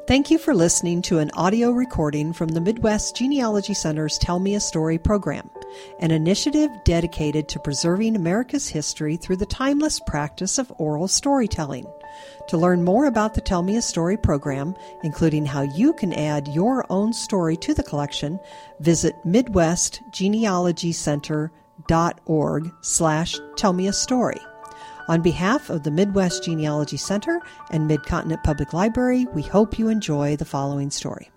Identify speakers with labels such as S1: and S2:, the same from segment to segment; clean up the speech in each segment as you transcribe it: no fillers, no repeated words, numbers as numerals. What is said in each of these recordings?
S1: Thank you for listening to an audio recording from the Midwest Genealogy Center's Tell Me a Story program, an initiative dedicated to preserving America's history through the timeless practice of oral storytelling. To learn more about the Tell Me a Story program, including how you can add your own story to the collection, visit midwestgenealogycenter.org/tellmeastory. On behalf of the Midwest Genealogy Center and Mid-Continent Public Library, we hope you enjoy the following story.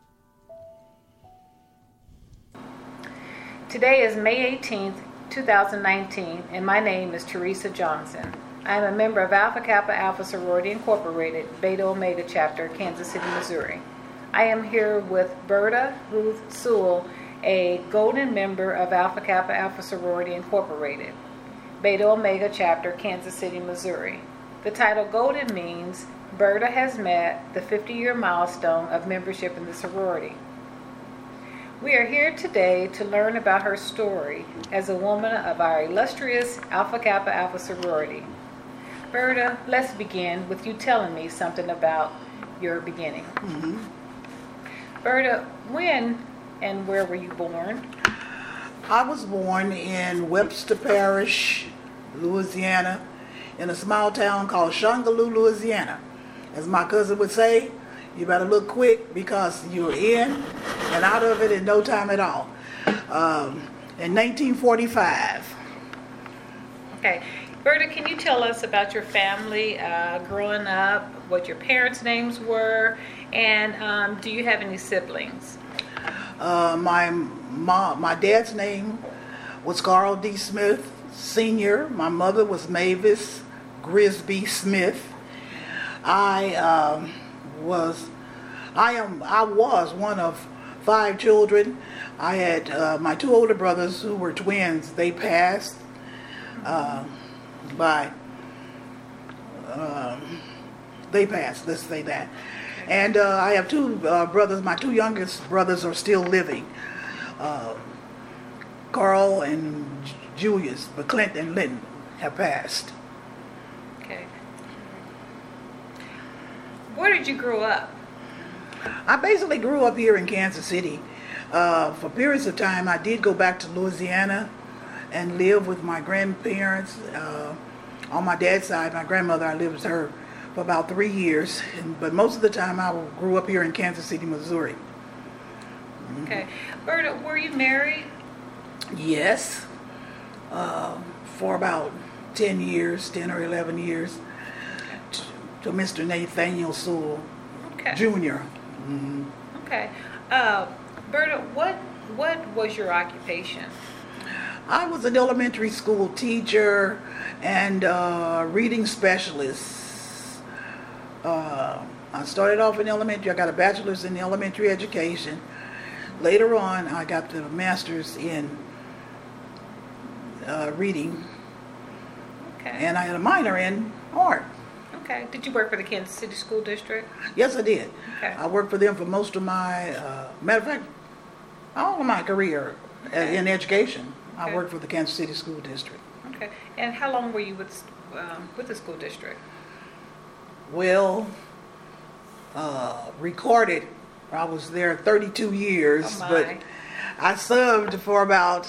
S2: Today is May 18th, 2019, and my name is Teresa Johnson. I am a member of Alpha Kappa Alpha Sorority Incorporated, Beta Omega Chapter, Kansas City, Missouri. I am here with Berta Ruth Sewell, a golden member of Alpha Kappa Alpha Sorority Incorporated, Beta Omega Chapter, Kansas City, Missouri. The title Golden means Berta has met the 50-year milestone of membership in the sorority. We are here today to learn about her story as a woman of our illustrious Alpha Kappa Alpha sorority. Berta, let's begin with you telling me something about your beginning. Berta, when and where were you born?
S3: I was born in Webster Parish, Louisiana, in a small town called Shongaloo, Louisiana. As my cousin would say, you better look quick because you're in and out of it in no time at all. In 1945.
S2: Okay. Berta, can you tell us about your family growing up, what your parents' names were, and do you have any siblings?
S3: My dad's name was Carl D. Smith Sr. My mother was Mavis Grisby Smith. I was one of 5 children. I had my 2 older brothers who were twins. They passed let's say that. And I have 2 brothers. My 2 youngest brothers are still living. Carl and Julius, but Clint and Linton have passed.
S2: Okay. Where did you grow up?
S3: I basically grew up here in Kansas City. For periods of time, I did go back to Louisiana and live with my grandparents. On my dad's side, my grandmother, I lived with her for about 3 years. But most of the time, I grew up here in Kansas City, Missouri.
S2: Okay. Berta, were you married?
S3: Yes. For about 10 or 11 years. To Mr. Nathaniel Sewell Jr.
S2: Okay. Berta, what was your occupation?
S3: I was an elementary school teacher and reading specialist. I started off in elementary. I got a bachelor's in elementary education. Later on, I got the master's in reading.
S2: Okay.
S3: And I had a minor in art.
S2: Okay. Did you work for the Kansas City School District?
S3: Yes, I did.
S2: Okay.
S3: I worked for them for most of my, matter of fact, all of my career in education.
S2: Okay.
S3: I worked for the Kansas City School District.
S2: Okay. And how long were you with the school district?
S3: Well, recorded, I was there 32 years, but I served for about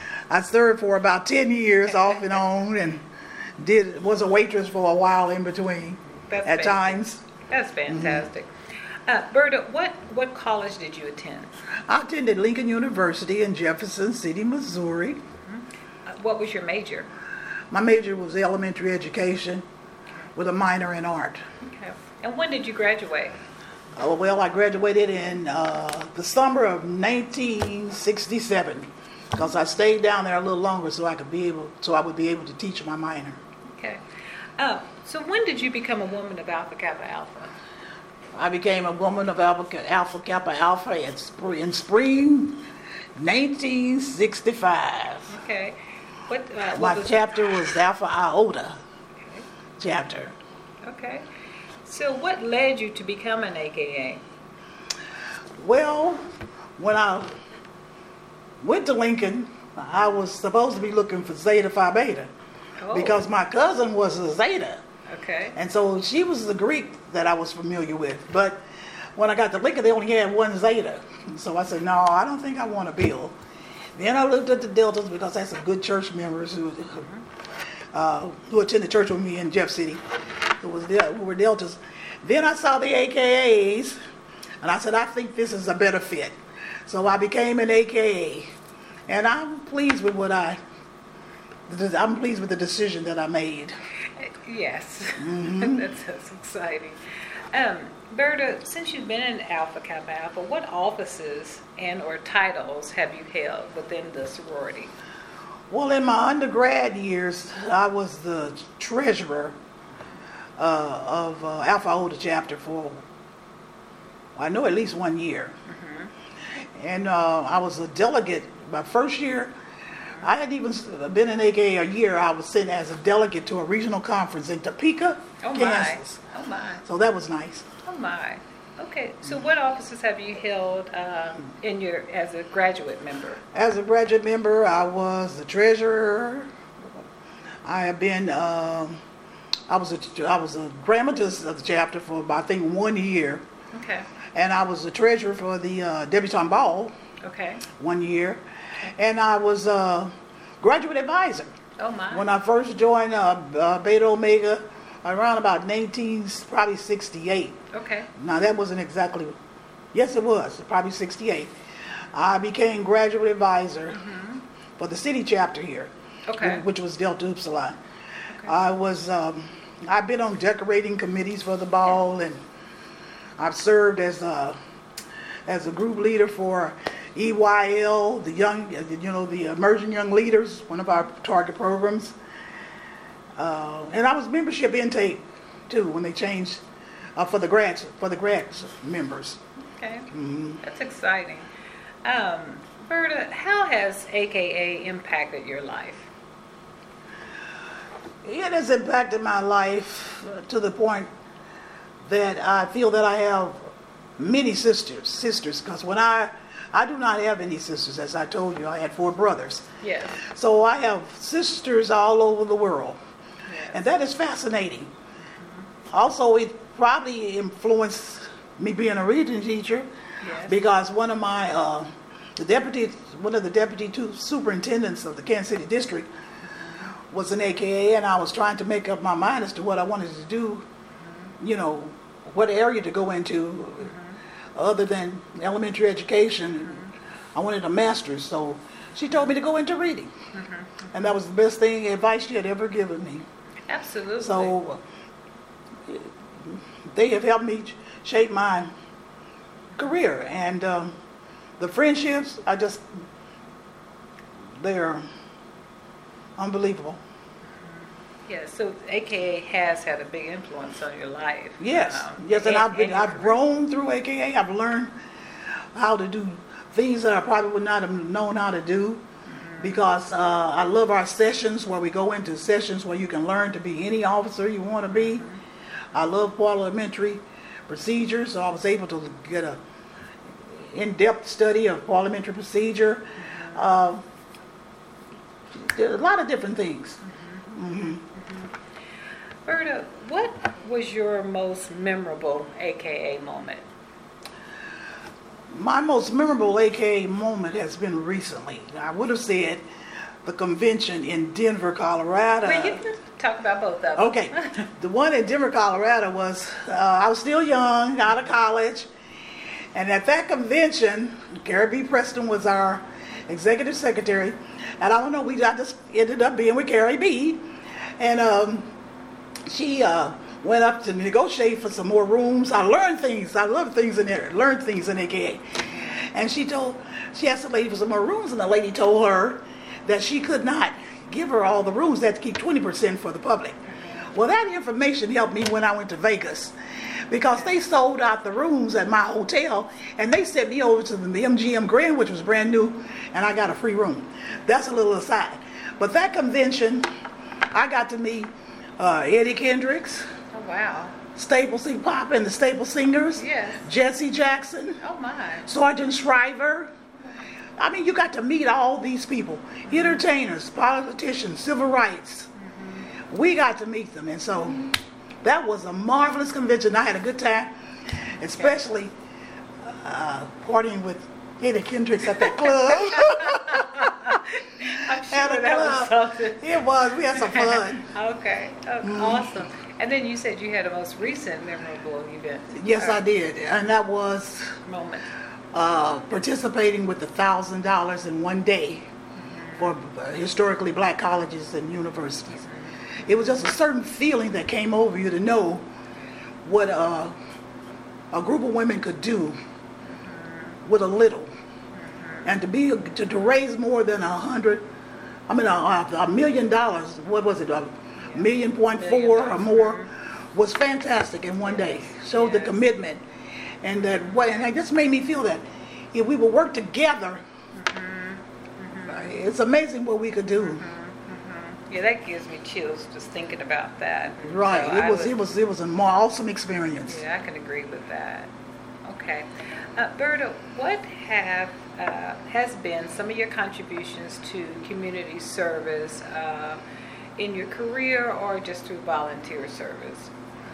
S3: 10 years off and on, and was a waitress for a while in between. At times.
S2: That's fantastic. Berta, what college did you attend?
S3: I attended Lincoln University in Jefferson City, Missouri.
S2: What was your major?
S3: My major was elementary education with a minor in art.
S2: Okay. And when did you graduate?
S3: Well, I graduated in the summer of 1967 because I stayed down there a little longer so I would be able to teach my minor.
S2: Okay. So when did you become a woman of Alpha Kappa Alpha?
S3: I became a woman of Alpha Kappa Alpha in spring 1965.
S2: Okay.
S3: My chapter was Alpha Iota chapter.
S2: Okay. So what led you to become an AKA?
S3: Well, when I went to Lincoln, I was supposed to be looking for Zeta Phi Beta because my cousin was a Zeta.
S2: Okay.
S3: And so she was the Greek that I was familiar with. But when I got the liquor, they only had one Zeta. So I said, no, I don't think I want a bill. Then I looked at the Deltas because I had some good church members who attended church with me in Jeff City, who were Deltas. Then I saw the AKAs, and I said, I think this is a better fit. So I became an AKA, and I'm pleased with the decision that I made.
S2: Yes, that's exciting. Berta, since you've been in Alpha Kappa Alpha, what offices and or titles have you held within the sorority?
S3: Well, in my undergrad years, I was the treasurer of Alpha Iota chapter for, I know, at least 1 year. And I was a delegate my first year. I hadn't even been in AKA a year. I was sent as a delegate to a regional conference in Topeka, Kansas.
S2: Oh my.
S3: So that was nice.
S2: Oh my. Okay. So what offices have you held as a graduate member?
S3: As a graduate member, I was the treasurer. I have been. I was a grammatus of the chapter for about, I think, 1 year.
S2: Okay.
S3: And I was the treasurer for the debutante ball.
S2: Okay.
S3: 1 year. And I was a graduate advisor.
S2: Oh my.
S3: When I first joined Beta Omega, around about 1968.
S2: Okay.
S3: Now that wasn't exactly, yes it was, probably 68. I became graduate advisor for the city chapter here, which was Delta Upsilon. Okay. I've been on decorating committees for the ball, and I've served as a group leader for EYL, the Emerging Young Leaders, one of our target programs. And I was membership intake too when they changed for the grads members.
S2: Okay, That's exciting. Berta, how has AKA impacted your life?
S3: It has impacted my life to the point that I feel that I have many sisters, because when I do not have any sisters, as I told you, I had 4 brothers.
S2: Yes.
S3: So I have sisters all over the world.
S2: Yes.
S3: And that is fascinating. Also, it probably influenced me being a reading teacher, because one of the deputy superintendents of the Kansas City district was an AKA, and I was trying to make up my mind as to what I wanted to do, what area to go into, other than elementary education. I wanted a master's, so she told me to go into reading. And that was the best advice she had ever given me.
S2: Absolutely.
S3: So they have helped me shape my career, and the friendships they're unbelievable.
S2: Yeah, so AKA has had a big influence on your life.
S3: Yes, and I've grown through AKA. I've learned how to do things that I probably would not have known how to do, because I love our sessions where we go into sessions where you can learn to be any officer you want to be. I love parliamentary procedures, so I was able to get a in-depth study of parliamentary procedure. A lot of different things.
S2: Berta, what was your most memorable AKA moment?
S3: My most memorable AKA moment has been recently. I would have said the convention in Denver, Colorado.
S2: Well, you can talk about both of them.
S3: Okay. The one in Denver, Colorado was, I was still young, out of college. And at that convention, Carrie B. Preston was our executive secretary. And I don't know, I just ended up being with Carrie B. And she went up to negotiate for some more rooms. I learned things. I love things in there. Learned things in AKA. And she asked the lady for some more rooms, and the lady told her that she could not give her all the rooms. They had to keep 20% for the public. Well, that information helped me when I went to Vegas, because they sold out the rooms at my hotel, and they sent me over to the MGM Grand, which was brand new, and I got a free room. That's a little aside. But that convention, I got to meet Eddie Kendricks.
S2: Oh, wow.
S3: Staple C. Pop and the Staple Singers.
S2: Yes.
S3: Jesse Jackson.
S2: Oh, my.
S3: Sergeant Shriver. I mean, you got to meet all these people. Entertainers, politicians, civil rights. We got to meet them. And so that was a marvelous convention. I had a good time, especially partying with Ada Kendricks at that club.
S2: I'm sure that was something.
S3: It was. We had some fun.
S2: Okay. Awesome. And then you said you had a most recent memorable event.
S3: Yes, I did. And that was
S2: Moment.
S3: participating with $1,000 in one day for historically black colleges and universities. It was just a certain feeling that came over you to know what a group of women could do with a little. And to raise more than $1 million, what was it, $1.4 million or more, was fantastic in one day. Showed the commitment, and it just made me feel that if we would work together, it's amazing what we could do.
S2: Yeah, that gives me chills just thinking about that.
S3: Right.
S2: So
S3: it was a more awesome experience.
S2: Yeah, I can agree with that. Okay. Berta, what has been some of your contributions to community service in your career or just through volunteer service?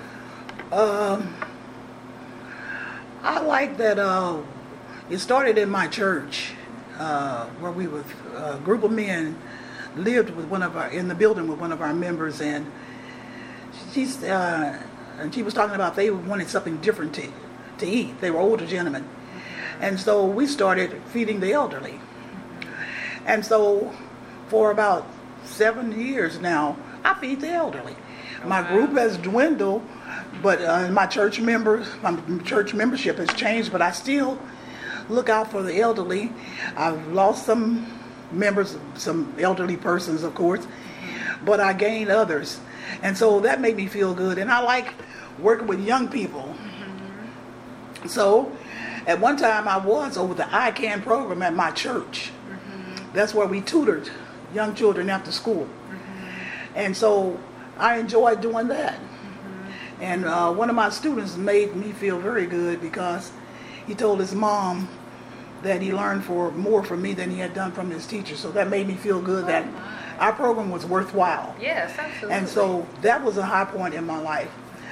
S3: I like that it started in my church where we were a group of men lived with in the building with one of our members, and she was talking about they wanted something different to eat. They were older gentlemen. And so we started feeding the elderly. And so for about 7 years now, I feed the elderly. My group has dwindled, but my church membership has changed, but I still look out for the elderly. I've lost some members, some elderly persons, of course, but I gained others. And so that made me feel good. And I like working with young people. So at one time I was over the ICANN program at my church. That's where we tutored young children after school. And so I enjoyed doing that. And one of my students made me feel very good because he told his mom that he learned more from me than he had done from his teacher. So that made me feel good that our program was worthwhile.
S2: Yes, absolutely.
S3: And so that was a high point in my life.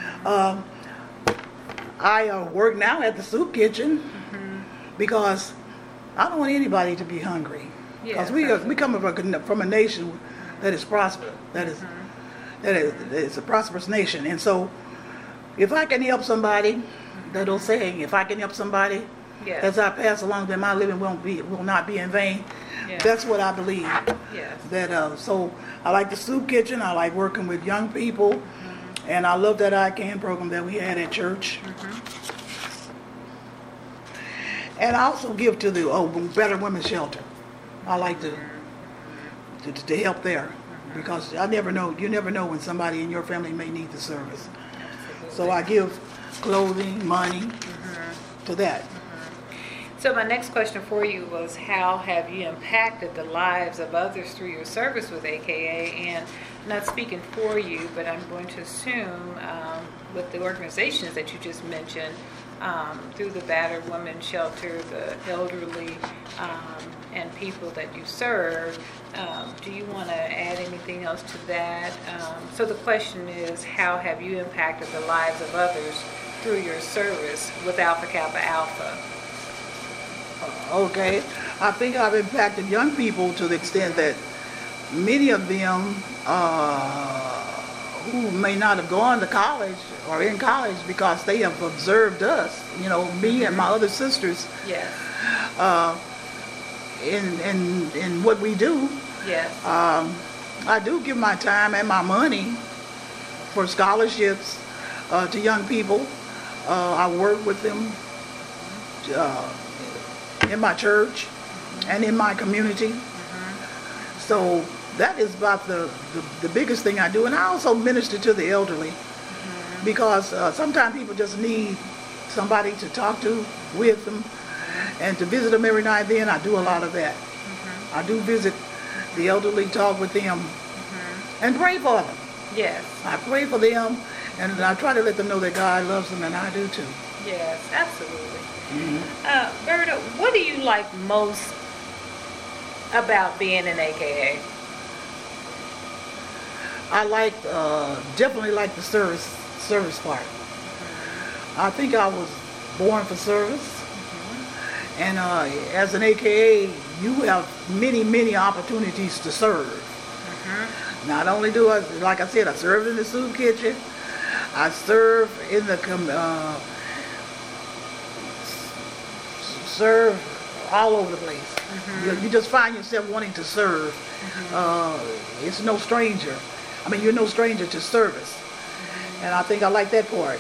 S3: I work now at the soup kitchen because I don't want anybody to be hungry. Because we come from a nation that is prosperous, that is a prosperous nation. And so if I can help somebody, that old saying, if I can help somebody, as I pass along, then my living will not be in vain.
S2: Yes.
S3: That's what I believe.
S2: Yes.
S3: That so I like the soup kitchen. I like working with young people, and I love that ICANN program that we had at church. And I also give to the Better Women's Shelter. I like to help there because you never know when somebody in your family may need the service.
S2: Absolutely.
S3: So I give clothing, money to that.
S2: So my next question for you was, how have you impacted the lives of others through your service with AKA? And not speaking for you, but I'm going to assume with the organizations that you just mentioned, through the Battered Women's Shelter, the elderly, and people that you serve, do you want to add anything else to that? So the question is, how have you impacted the lives of others through your service with Alpha Kappa Alpha?
S3: Okay, I think I've impacted young people to the extent that many of them who may not have gone to college or in college because they have observed us, me and my other sisters, in what we do.
S2: Yes.
S3: I do give my time and my money for scholarships to young people. I work with them in my church and in my community. So that is about the biggest thing I do. And I also minister to the elderly because sometimes people just need somebody to talk to with them and to visit them every now and then. I do a lot of that. I do visit the elderly, talk with them, and pray for them.
S2: Yes.
S3: I pray for them, and I try to let them know that God loves them, and I do too.
S2: Yes, absolutely. Berta, what do you like most about being an AKA?
S3: I definitely like the service part. I think I was born for service. And as an AKA, you have many opportunities to serve. Not only do I, like I said, I serve in the soup kitchen. I serve in the serve all over the place. You just find yourself wanting to serve. It's no stranger. I mean, you're no stranger to service. And I think I like that part.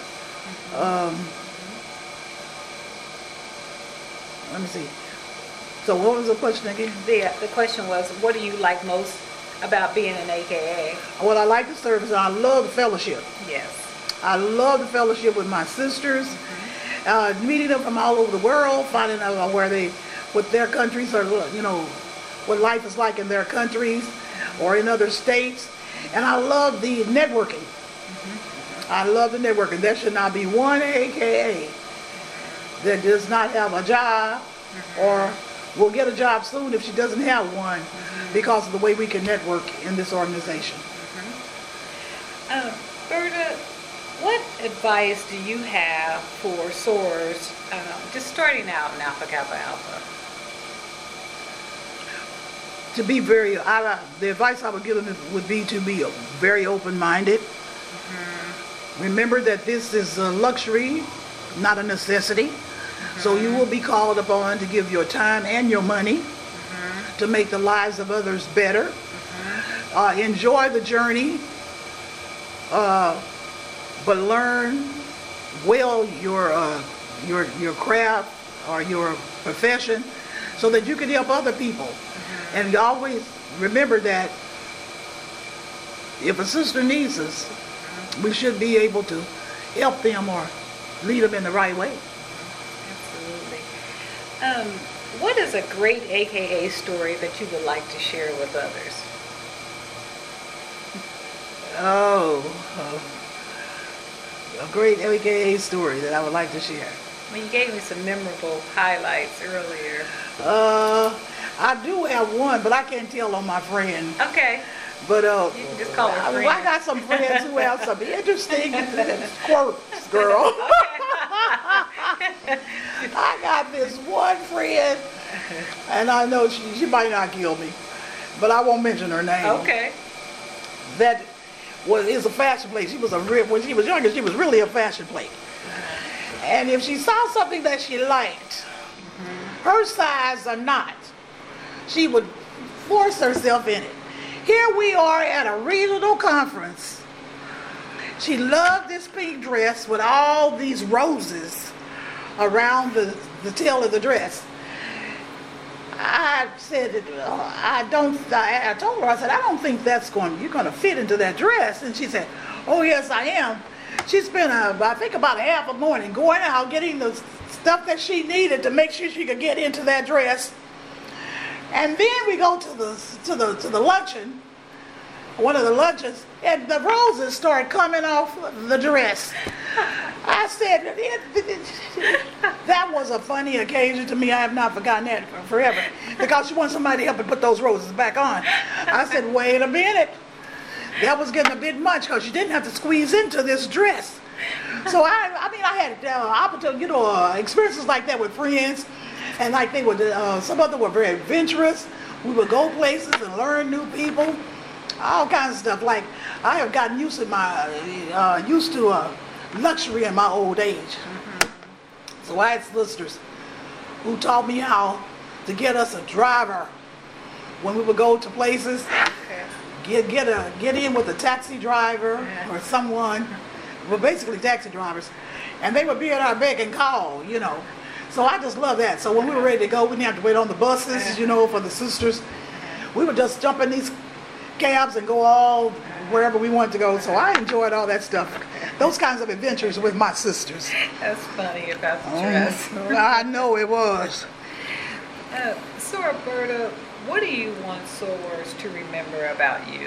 S3: Let me see. So what was the question again?
S2: The question was, what do you like most about being an AKA?
S3: What I like the service, and I love the fellowship.
S2: Yes.
S3: I love the fellowship with my sisters, meeting them from all over the world, finding out what their countries are, what life is like in their countries or in other states. And I love the networking. I love the networking. There should not be one AKA that does not have a job or will get a job soon if she doesn't have one because of the way we can network in this organization.
S2: Berta, what advice do you have for sorors just starting out in Alpha Kappa Alpha?
S3: To be the advice I would give them would be to be very open-minded. Remember that this is a luxury, not a necessity. So you will be called upon to give your time and your money to make the lives of others better. Enjoy the journey, but learn well your craft or your profession so that you can help other people. And you always remember that if a sister needs us, we should be able to help them or lead them in the right way.
S2: Absolutely. What is a great AKA story that you would like to share with others?
S3: A great AKA story that I would like to share.
S2: Well, you gave me some memorable highlights earlier.
S3: I do have one, but I can't tell on my friend.
S2: Okay.
S3: But
S2: you can just call her friend.
S3: I got some friends who have some interesting quirks, girl. I got this one friend, and I know she might not kill me, but I won't mention her name.
S2: Okay.
S3: That is a fashion plate. When she was younger, she was really a fashion plate. And if she saw something that she liked, her size or not, she would force herself in it. Here we are at a regional conference. She loved this pink dress with all these roses around the tail of the dress. I said, I told her, I said, I don't think you're going to fit into that dress. And she said, oh yes, I am. She spent, I think about a half a morning going out, getting the stuff that she needed to make sure she could get into that dress. And then we go to the luncheon, one of the luncheons, and the roses start coming off the dress. I said, that was a funny occasion to me. I have not forgotten that forever, because she wanted somebody to help her put those roses back on. I said, wait a minute. That was getting a bit much, because you didn't have to squeeze into this dress. So I had opportunity, experiences like that with friends. And like they would, some of them were very adventurous. We would go places and learn new people, all kinds of stuff. Like I have gotten used to luxury in my old age. So I had sisters who taught me how to get us a driver when we would go to places. Get in with a taxi driver or someone, well, basically taxi drivers, and they would be at our beck and call, So I just love that. So when we were ready to go, we didn't have to wait on the buses, for the sisters. We would just jump in these cabs and go all wherever we wanted to go. So I enjoyed all that stuff. Those kinds of adventures with my sisters.
S2: That's funny about the dress.
S3: I know it was.
S2: So Roberta, what do you want sorors to remember about you?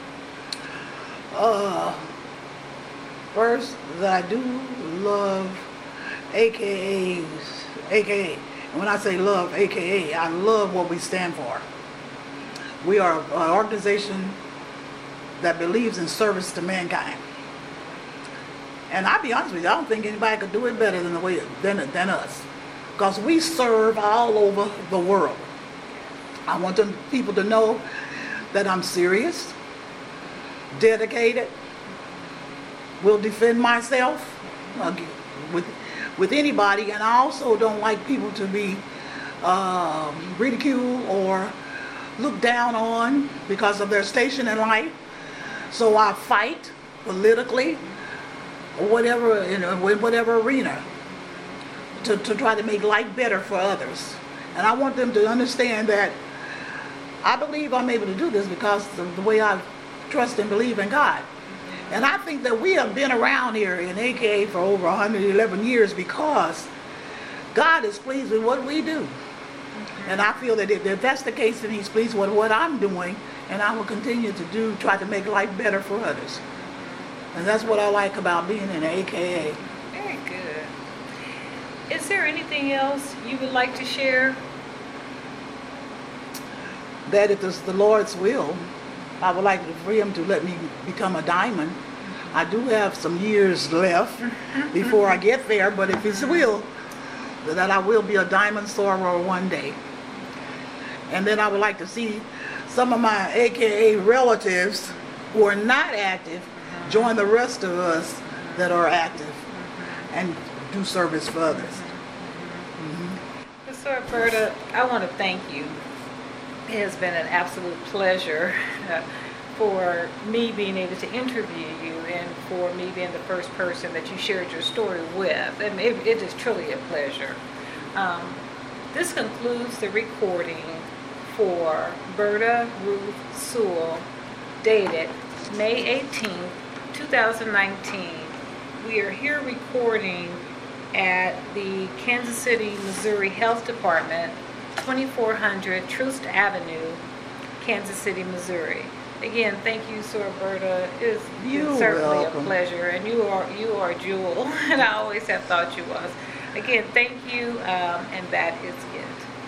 S3: First, that I do love AKAs. AKA. And when I say love AKA, I love what we stand for. We are an organization that believes in service to mankind. And I'll be honest with you, I don't think anybody could do it better than us. because we serve all over the world. I want them people to know that I'm serious, dedicated, will defend myself with anybody, and I also don't like people to be ridiculed or looked down on because of their station in life. So I fight politically or whatever, in whatever arena, to try to make life better for others. And I want them to understand that I believe I'm able to do this because of the way I trust and believe in God. And I think that we have been around here in AKA for over 111 years because God is pleased with what we do. And I feel that if that's the case, then He's pleased with what I'm doing, and I will continue to try to make life better for others. And that's what I like about being in AKA.
S2: Very good. Is there anything else you would like to share?
S3: That if it's the Lord's will, I would like for Him to let me become a diamond. I do have some years left before I get there, but if His will, that I will be a diamond soror one day. And then I would like to see some of my AKA relatives who are not active join the rest of us that are active and do service for others.
S2: Sister Alberta, I want to thank you. It has been an absolute pleasure for me being able to interview you and for me being the first person that you shared your story with. And it is truly a pleasure. This concludes the recording for Berta Ruth Sewell, dated May 18th, 2019. We are here recording at the Kansas City, Missouri Health Department, 2400 Troost Avenue, Kansas City, Missouri. Again, thank you, Sir Alberta. It's certainly
S3: welcome.
S2: A pleasure, and you are a jewel, and I always have thought you was. Again, thank you, and that is it.